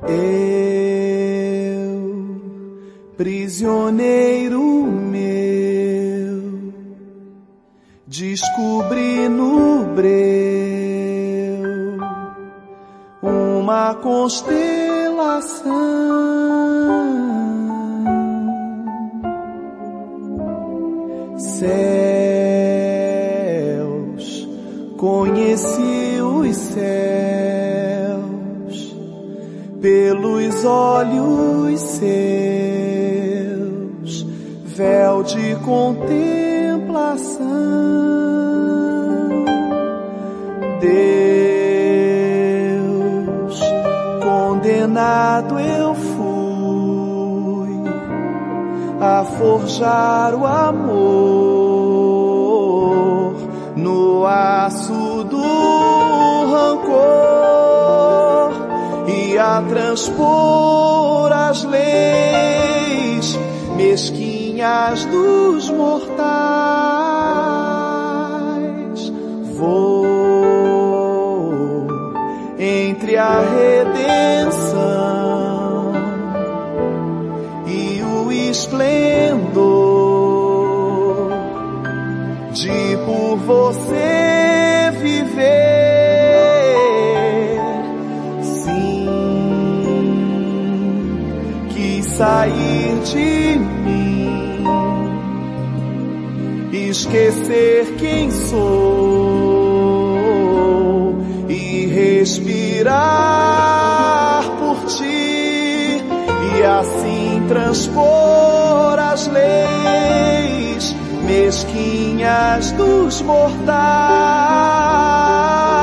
Eu, prisioneiro meu, descobri no breu uma constelação. Céus, conheci os céus pelos olhos seus, véu de contemplação. Deus, condenado eu fui a forjar o amor no aço do rancor e a transpor as leis mesquinhas dos mortais. Vou entre a redenção e o esplendor de por você viver. Sim, quis sair de mim, esquecer quem sou e respirar por ti, e assim transpor as leis mesquinhas dos mortais.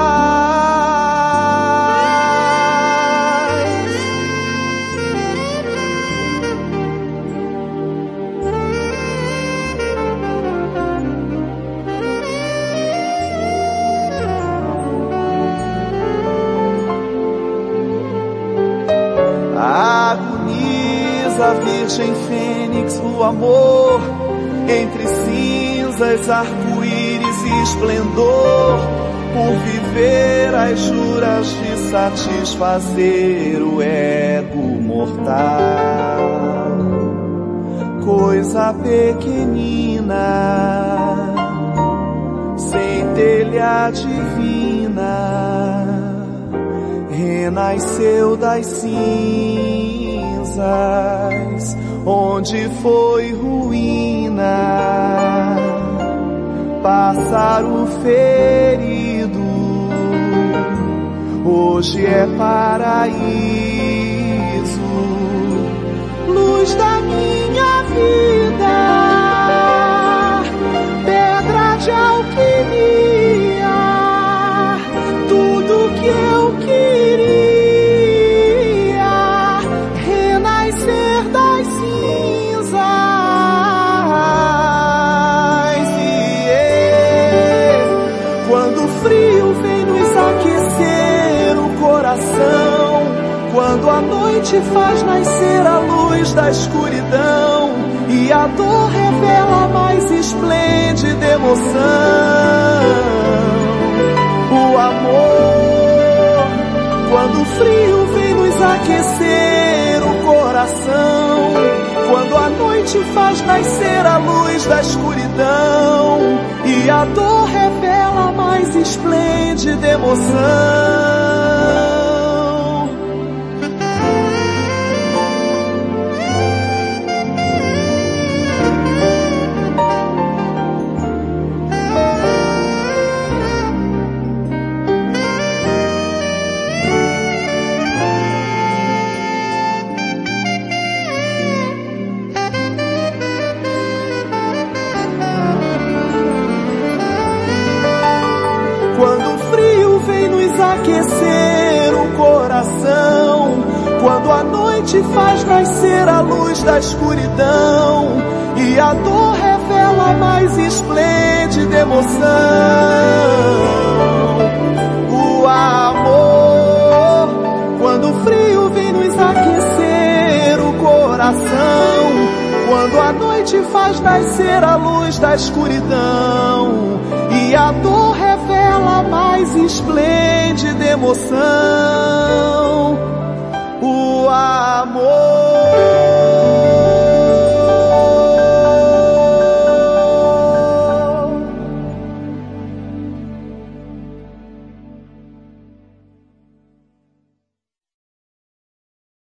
Agoniza a Virgem Fênix do amor, entre cinzas, arco-íris e esplendor, por viver as juras de satisfazer o ego mortal. Coisa pequenina, centelha divina, renasceu das cinzas, onde foi ruína, pássaro ferido, hoje é paraíso, luz da minha vida, pedra de alquimia, tudo que eu queria, renascer das cinzas. Quando o frio vem nos aquecer o coração, quando a noite faz nascer a luz da escuridão e a dor revela a mais esplêndida emoção, o amor. Quando o frio vem nos aquecer o coração, quando a noite faz nascer a luz da escuridão e a dor revela a mais esplêndida emoção. Aquecer o coração, quando a noite faz nascer a luz da escuridão e a dor revela a mais esplêndida emoção, o amor. Quando o frio vem nos aquecer o coração, quando a noite faz nascer a luz da escuridão e a dor revela a mais esplêndida emoção, o amor.